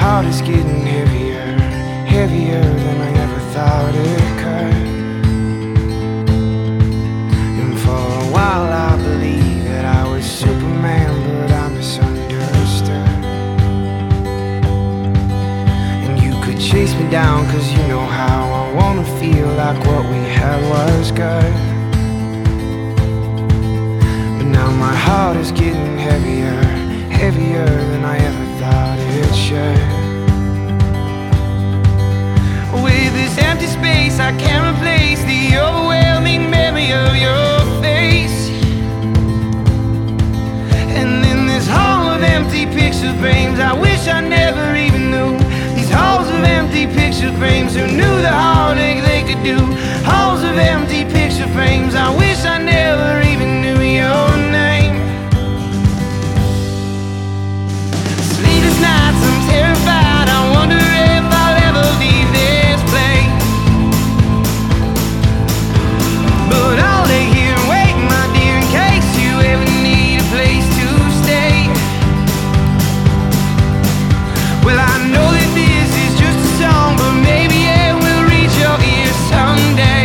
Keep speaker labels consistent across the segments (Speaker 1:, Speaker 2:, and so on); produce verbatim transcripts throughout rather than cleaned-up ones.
Speaker 1: heart is getting heavier, heavier than I ever thought it could. And for a while I believed that I was Superman, but I misunderstood. And you could chase me down, cause you know how I wanna feel like what we had was good. But now my heart is getting heavier, heavier than I ever thought it should. With this empty space I can't replace the overwhelming memory of your face. And in this hall of empty picture frames, I wish I never even knew. These halls of empty picture frames, who knew the heartache they could do? Halls of empty picture frames, I wish I never even knew your name. Sleepless nights, I'm terrified, I wonder if I'll ever leave this place. But I'll lay here and wait, my dear, in case you ever need a place to stay. Well, I know that this is just a song, but maybe it will reach your ears someday.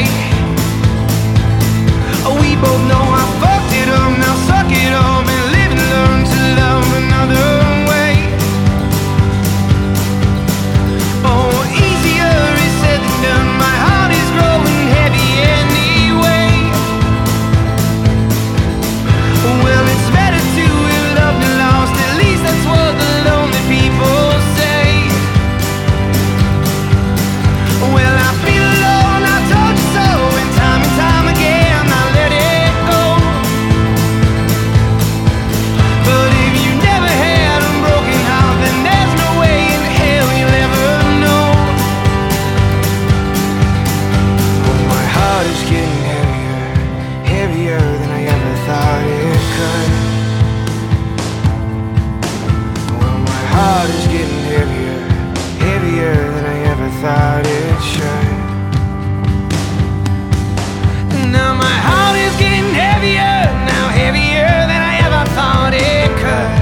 Speaker 1: Oh, we both know I fucked it up, now suck it up and live and learn to love another way. Oh, easier is said than done, my heart is growing heavy anyway. Well, it's better to have loved and lost, at least that's what the lonely people say. Well, I feel alone, I told you so, and time and time again I let it go. But if you never had a broken heart, then there's no way in hell you'll ever know. Oh, my heart is getting heavier, heavier than I ever thought it could. Well, my heart is getting heavier, heavier than I ever thought it should. Now my heart is getting heavier, now heavier than I ever thought it could.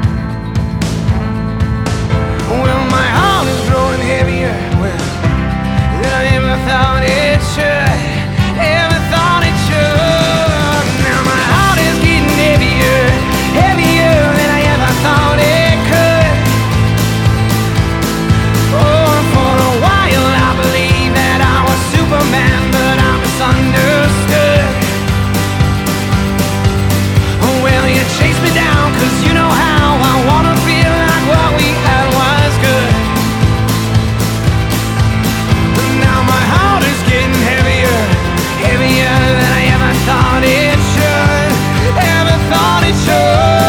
Speaker 1: Well, my heart is growing heavier, well, than I ever thought it should, ever thought it should. Now my heart is getting heavier, heavier than I ever thought it could. Oh, for a while I believed that I was Superman, but I misunderstood. Oh, well, you chased me down, cause you know how I wanna feel like what we had was good. But now my heart is getting heavier, heavier than I ever thought it should, ever thought it should.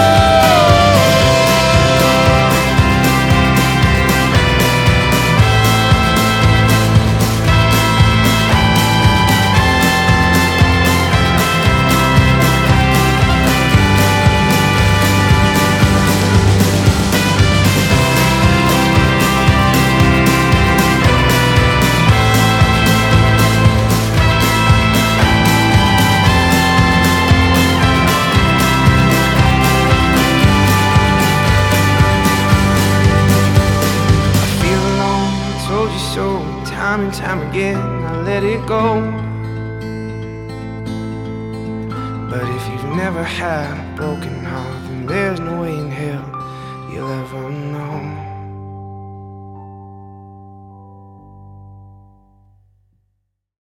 Speaker 1: Time and time again I let it go. But if you've never had a broken heart, then there's no way in hell you'll ever know.